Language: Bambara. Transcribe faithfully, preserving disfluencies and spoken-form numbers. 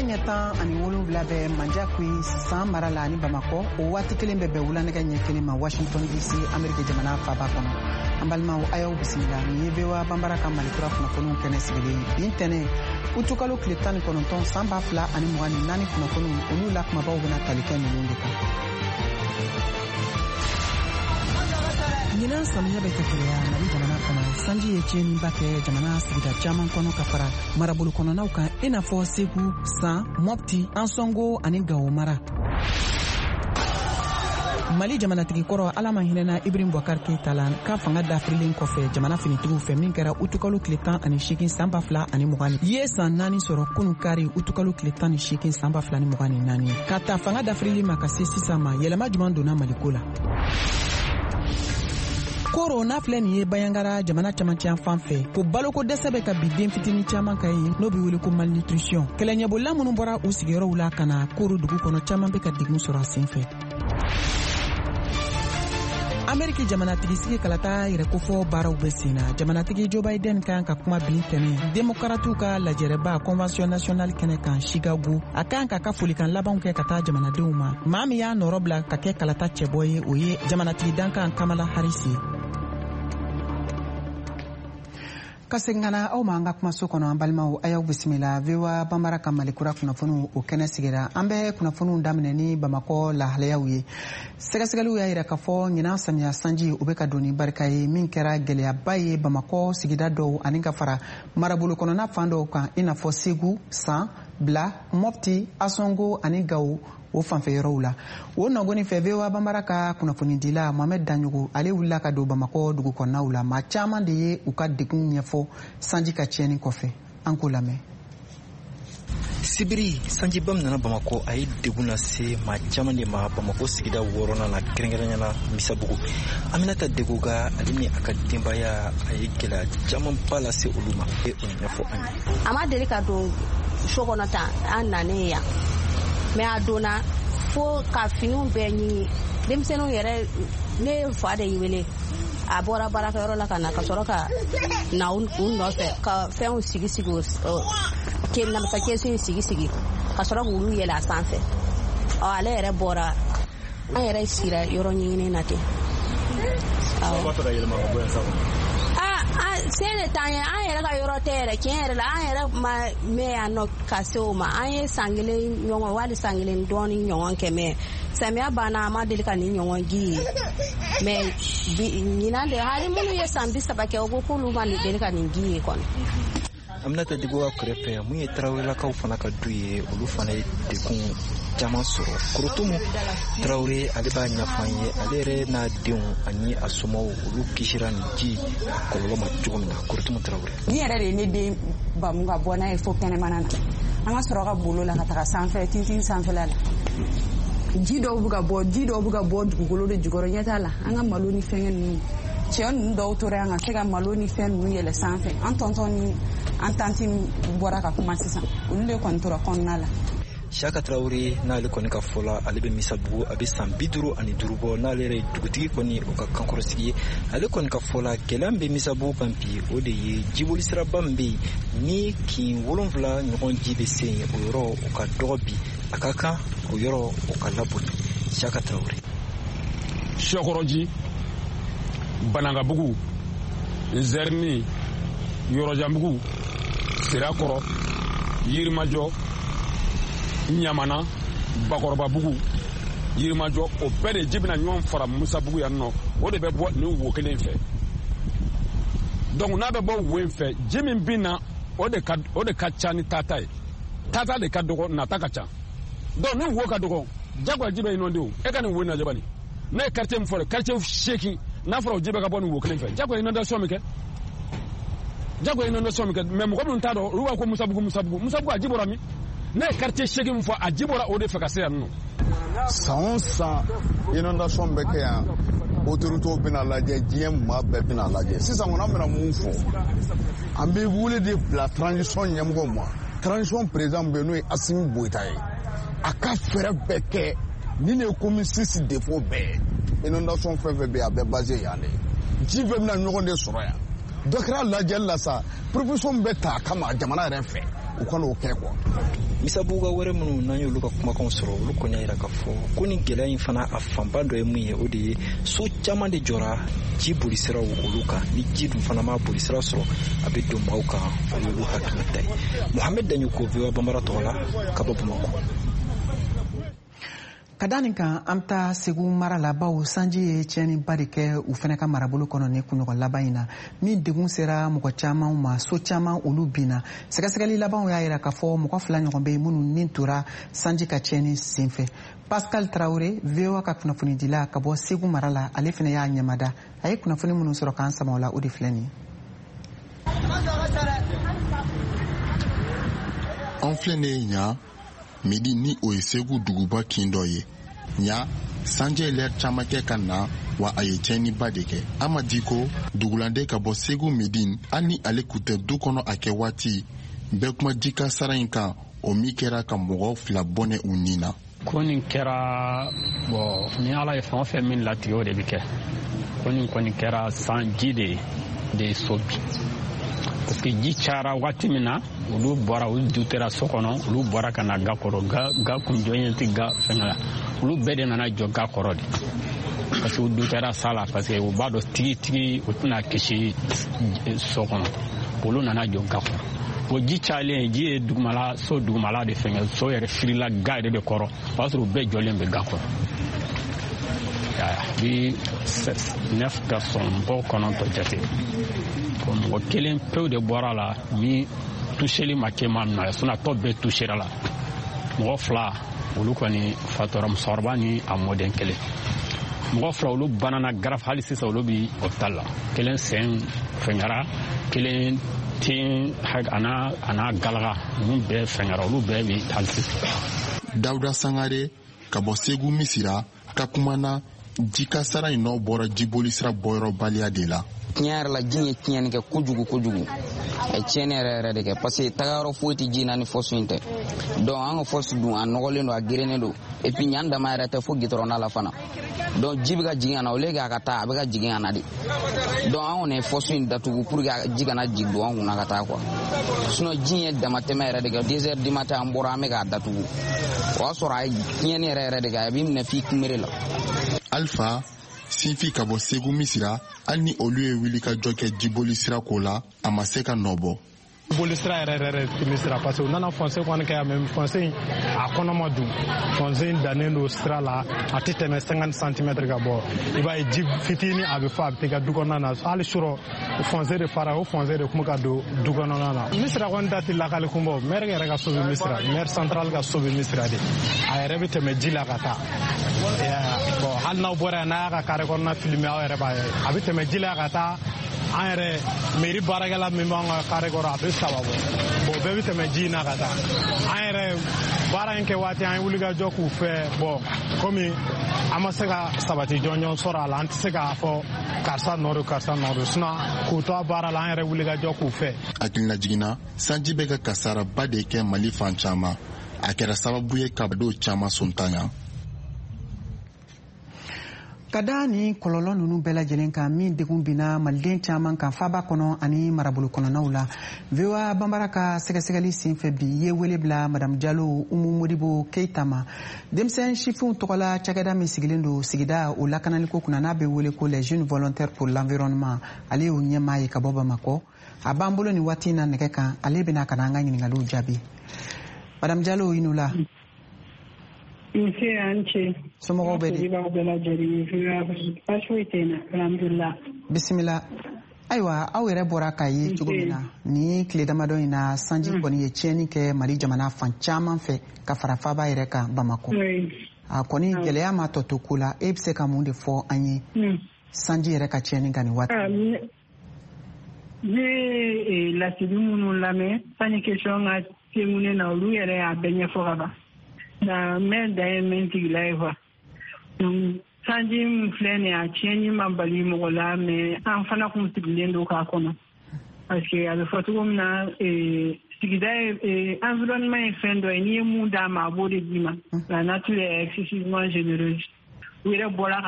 ɲɛ tan ani wolonwula bɛ manjakui san mara la ani bamakɔ o waati kelen bɛ bɛn wulanɛgɛ ɲɛ kelen ma washington d c amerika jamana faaba kɔnɔ. An balimaw a y'aw bisimila nin ye V O A banbara ka malikura kunnafoniw kɛnɛ sigilen bi ntɛnɛn utukalo tile tan ni kɔnɔntɔn san ba fila ani mugan ni naani kunnafoniw olu la kumabaw bɛna tali kɛ ninnu de kan. ɲinan samiya bɛ kɛ keleya mali jamana kɔnɔ sanji ye tiɲɛniba kɛ jamana sigida caman kɔnɔ ka fara marabolo kɔnɔnaw kan i n'a fɔ segu san mɔpti ansɔngo ani gawo mara. mali jamanatigi kɔrɔ ala ma hinɛna Ibrahim Boubacar Keita la ka fanga dafirilen kɔfɛ jamana finitigiw fɛ min kɛra utukalo tile tan ani seegin san ba fila ani mugan ye san naani sɔrɔ kunu kari utukalo tile tan ni seegin san ba fila ni mugan ni naani ka ta fanga dafirili ma ka se sisan ma yɛlɛma juman donna maliko la. koro n'a filɛ nin ye bayangara jamana camancɛ fan fɛ ko baloko dɛsɛ bɛ ka bi den fitinin caman ka ye n'o bɛ wele ko malnutrition. kɛlɛɲɛbolila minnu bɔra u sigiyɔrɔw la ka na koro dugu kɔnɔ caman bɛ ka degun sɔrɔ a sen fɛ. ameriki jamanatigi sigi kalata yɛrɛkofɔ baaraw bɛ sen na. jamanatigi Joe Biden kan ka kuma bin tɛnɛ démocrates ka lajɛrɛba convention nationale kɛnɛ kan Chicago a kan ka ka folikan labanw kɛ ka taa jamanadenw ma. maa min y'a nɔrɔ bila ka kɛ kalata cɛbɔ ye o ye jamanatigi dankan Kamala Harris ye. ka segin ka na aw ma an ka kumaso kɔnɔ an balimaw a y'aw bisimila. V O A banbara ka malikura kunnafoniw o kɛnɛ sigira. an bɛ kunnafoniw daminɛ ni bamakɔ lahalayaw ye. sɛgɛsɛgɛliw y'a yira k'a fɔ ɲinan samiya sanji o bɛ ka don ni barika ye min kɛra gɛlɛyaba ye bamakɔ sigida dɔw ani ka fara marabolo kɔnɔna fan dɔw kan i n'a fɔ segu san bila mɔpti asɔngo ani gawo o fanfɛ yɔrɔw la. o nɔgɔni fɛ V O A banbara ka kunnafonidila Mohamed Danjogo ale wulila ka don bamakɔ dugu kɔnɔnaw la. maa caman de ye u ka degun ɲɛfɔ sanji ka tiɲɛni kɔfɛ. an k'o lamɛn. sibiri sanjiba min nana bamakɔ a ye degun lase maa caman de ma bamakɔ sigida wɔɔrɔnan na kɛrɛnkɛrɛnyana misabugu. Aminata Degoga ale ni a ka denbaya a ye gɛlɛya camanba lase olu ma. e o ɲɛfɔ an ye. a ma deli ka don so kɔnɔ tan an nanen yan mɛ a donna fo ka finiw bɛɛ ɲini. denmisɛnninw yɛrɛ ne fa de y'i wele a bɔra baarakɛyɔrɔ la ka na ka sɔrɔ ka na u nɔfɛ ka fɛnw sigi sigi namasa kɛsu in sigi sigi ka sɔrɔ k'olu yɛlɛ a sanfɛ. ɔ ale yɛrɛ bɔra an yɛrɛ sira yɔrɔ ɲinini na ten. se de t'an ye an yɛrɛ ka yɔrɔ tɛ yɛrɛ tiɲɛ yɛrɛ la an yɛrɛ ma mɛn yan nɔ ka se o ma. an ye san kelen ɲɔgɔn wali san kelen dɔɔni ɲɔgɔn kɛ mɛ samiya banna an ma deli ka nin ɲɔgɔn ji ye mɛ ɲinan de hali minnu ye san bi saba kɛ o ko k'olu ma deli ka nin ji ye kɔni. Aminata Degoga kɛrɛfɛ mun ye Tarawelelakaw fana ka du ye olu fana ye degun caman sɔrɔ. Korotumu Tarawele ale b'a ɲɛfɔ an ye ale yɛrɛ n'a denw ani a somɔgɔw olu kisira nin ji kɔlɔlɔ ma cogo min na. Korotumu Tarawele. Ni yɛrɛ de ye ne den bamu ka bɔ n'a ye fo kɛnɛmana na an ka sɔrɔ ka bolo la ka taga sanfɛ tintin sanfɛla la. ji dɔw bɛ ka bɔ ji dɔw bɛ ka bɔ dugukolo de jukɔrɔ ɲɛ t'a la an ka malo ni fɛngɛ ninnu cɛ ninnu dɔw tora yan ka se ka malo ni fɛn ninnu yɛlɛ sanfɛ. an tɔntɔn ni an tanti bɔra ka kuma sisan olu de kɔni tora kɔnɔna la. Saka Traoré n'ale kɔni ka fɔ la ale bɛ misabugu a bɛ san bi duuru ani duuru bɔ n'ale yɛrɛ ye dugutigi kɔni o ka kankɔrɔsigi ye ale kɔni ka fɔ la gɛlɛya min bɛ misabugu kan bi o de ye jiboli siraba min bɛ yen ni kin wolonfila ɲɔgɔn ji bɛ se yen o yɔrɔ o ka dɔgɔ bi a ka kan o yɔrɔ o ka laboli. Saka Traoré. Shɔkɔrɔji Banangabugu Nzɛrini Yɔrɔjanbugu Sirakɔrɔ Yirimajɔ Ɲamana Bakɔrɔbabugu Yirimajɔ o bɛɛ de ji bɛna ɲɔgɔn fara Musabugu yan nɔ o de bɛ bɔ nin wo kelen fɛ. donc n'a bɛ bɔ wo in fɛ ji min bɛ na o de ka o de ka ca ni tata ye tata de ka dɔgɔ nata ka ca donc ni wo ka dɔgɔ jagoya ji bɛ inondé o e ka nin wo in lajɛ bani ne ye quartier min fɔ quartier seegin n'a fɔra o ji bɛ ka bɔ nin wo kelen fɛ jagoya inondation min kɛ jagoya inondation min kɛ mais mɔgɔ minnu t'a dɔn olu b'a ko Musabugu Musabugu Musabugu a ji bɔra min ne ye quartier seegin min fɔ a ji bɔra o de fɛ ka se yan nɔ. san o san inondation bɛ kɛ yan autorités bɛna lajɛ diɲɛ maa bɛɛ bɛna lajɛ sisan kɔni an bɛna mun fɔ an bɛ wele de bila transition ɲɛmɔgɔ ma transition président bɛ n'o ye Asimi Goyita ye a ka fɛɛrɛ bɛɛ kɛ ni ne ye commune six défaut bɛɛ inondation fɛn fɛn bɛ yen a bɛɛ basé yan de ji bɛɛ bɛna ɲɔgɔn de sɔrɔ yan dɔ kɛra lajɛli la sa proposition bɛ ta a kama jamana yɛrɛ fɛ u ka n'o kɛ quoi. misabuga wɛrɛ minnu n'an y'olu ka kumakanw sɔrɔ olu kɔni y'a yira k'a fɔ ko ni gɛlɛya in fana a fanba dɔ ye mun ye o de ye so caman de jɔra ji bolisiraw olu kan ni ji dun fana ma bolisira sɔrɔ a bɛ don maaw kan o y'olu hakilinata ye Mohamed Danyuko V O A Bambara tɔgɔ la ka bɔ Bamakɔ. Ka da nin kan an ta Segu mara la bawo sanji ye tiɲɛniba de kɛ u fana ka marabolo kɔnɔ ni kunɲɔgɔn laban in na min degun sera mɔgɔ caman ma so caman olu binna sɛgɛsɛgɛli labanw y'a jira k'a fɔ mɔgɔ fila ɲɔgɔn bɛ minnu nin tora sanji ka tiɲɛni senfɛ. Pascal Traoré V O A ka kunnafonidila ka bɔ Segu mara la ale fana y'a ɲɛmada a ye kunnafoni minnu sɔrɔ k'an sama o la o de filɛ nin ye. An filɛ ne ye ɲa midi ni o ye Segu duguba kin dɔ ye ɲa sanjɛ lɛr caman kɛ ka na wa a ye tiɲɛniba de kɛ Amadi ko dugulande ka bɔ Segu Medine hali ni ale kun tɛ du kɔnɔ a kɛ waati bɛɛ kuma jika sara in kan o min kɛra ka mɔgɔ fila bɔnɛ u nin na. Ko nin kɛra bɔn ni ala ye fɛn o fɛn min latigɛ o de bɛ kɛ ko nin kɔni kɛra sanji de de ye so bi parce que ji cayara waati min na olu bɔra olu dutera so kɔnɔ olu bɔra ka na ga kɔrɔ ga kun jɔlen tɛ ga fɛngɛ la olu bɛɛ de nana jɔ ga kɔrɔ de parce que u dutera sa la parce que u b'a dɔn tigi tigi u tɛna kisi so kɔnɔ olu nana jɔ ga kɔrɔ o ji cayalen ji ye dugumala so dugumala de fɛngɛ so yɛrɛ firila ga yɛrɛ de kɔrɔ o b'a sɔrɔ u bɛɛ jɔlen bɛ ga kɔrɔ bi neuf personnes mɔgɔw kɔnɔntɔn jate mɔgɔ kelen pewu de bɔra la ni toucheli ma kɛ ma minɛ sinon a tɔ bɛɛ touchera la mɔgɔ fila olu kɔni fatura musokɔrɔba ni a mɔden kelen mɔgɔ fila olu banana garaf hali sisan olu bi hôpital la kelen sen fɛngɛra kelen tin ana ana galaga ninnu bɛɛ fɛngɛra olu bɛɛ bi hali sisan. Dawuda Sangare ka bɔ Segu Misira ka kumana jika sara in n'o bɔra jiboli sira bɔyɔrɔ baliya de la. Tiɲɛ yɛrɛ la ji ye tiɲɛni kɛ kojugu kojugu a ye tiɲɛni yɛrɛ yɛrɛ de kɛ parce que tagayɔrɔ foyi tɛ ji na ni force in tɛ donc an ka force dun a nɔgɔlen don a gerennen don et puis ɲan dama yɛrɛ tɛ fo gitɔrɔnda la fana donc ji bɛ ka jigin ka na au lieu que a ka taa a bɛ ka jigin ka na de donc an kɔni ye force in datugu pour que ji kana jigin don an kunna ka taa quoi sinon ji ye damatɛmɛ yɛrɛ de kɛ deux heures du matin an bɔra an bɛ k'a datugu o y'a sɔrɔ a ye tiɲɛni yɛrɛ yɛrɛ de kɛ a b'i minɛ f'i kunbere la. Alpha Sinfi ka bɔ Segu Misira hali ni olu ye wuli ka jɔ kɛ jiboli sira ko la a ma se ka nɔ bɔ. Jiboli sira yɛrɛ yɛrɛ tɛmɛ sira parce que u nana foncer kɔni kɛ mais foncer in a kɔnɔ ma dun foncer in dannen don sira la a tɛ tɛmɛ cinquante centimètres ka bɔ i b'a ye ji fitinin a bɛ fɔ a bɛ taa du kɔnɔna na hali sɔrɔ foncer de fara o foncer de kuma ka don du kɔnɔna na. Misira kɔni dati lakali kun bɔ maire yɛrɛ ka so bɛ Misira maire central ka so bɛ Misira de a yɛrɛ bɛ tɛmɛ ji la ka taa bon hali n'aw bɔra yan n'a y'a ka carré kɔnɔna filmer aw yɛrɛ b'a ye a bɛ tɛmɛ ji la ka taa an yɛrɛ mairie baarakɛla min b'an ka carré kɔrɔ a bɛ saba bɔ bon bɛɛ bɛ tɛmɛ ji in na ka taa an yɛrɛ baara in kɛ waati an ye wulikajɔ k'u fɛ bon komi an ma se ka sabati jɔnjɔn sɔrɔ a la an tɛ se k'a fɔ karisa nɔ don karisa nɔ don sinon k'u to a baara la an yɛrɛ wulikajɔ k'u fɛ. Hakilina jiginna sanji bɛ ka kasaraba de kɛ Mali fan caman a kɛra sababu ye ka dɔw caman sontanya. Ka da ni kɔlɔlɔ ninnu bɛɛ lajɛlen kan min degun binna maliden caman kan faba kɔnɔ ani marabolo kɔnɔnaw la V O A Bambara ka sɛgɛsɛgɛli senfɛ bi ye wele bila Madame Diallo Umu Modibo Keita ma denmisɛn sifinw tɔgɔla cakɛda min sigilen don sigida o lakanaliko kunna n'a bɛ wele ko les jeunes volontaires pour l'environnement ale y'o ɲɛmaa ye ka bɔ Bamakɔ a b'an bolo nin waati in na nɛgɛ kan ale bɛna ka na an ka ɲininkaliw jaabi. Madame Diallo i n'u la. Nse an ce. Somɔgɔw bɛ di. Bisimila. Ayiwa aw yɛrɛ bɔra k'a ye cogo min na ni tile damadɔ in na sanji kɔni ye tiɲɛni kɛ Mali jamana fan caman fɛ ka fara faaba yɛrɛ kan Bamakɔ. A kɔni gɛlɛya ma tɔ to ko la e bɛ se ka mun de fɔ an ye sanji yɛrɛ ka tiɲɛni kan nin waati. Ne ye lasidi minnu lamɛn sanni question ka se mun ne na olu yɛrɛ y'a bɛɛ ɲɛfɔ ka ban. Na mɛ da ye min tigila ye kuwa sanji min filɛ nin a tiɲɛni ma bali mɔgɔ la mɛ an fana kun sigilen don k'a kɔnɔ parce que a bɛ fɔ cogo min na sigida ye environnement ye fɛn dɔ ye n'i ye mun d'a ma a b'o de d'i ma la nature est excessivement généreuse u yɛrɛ bɔra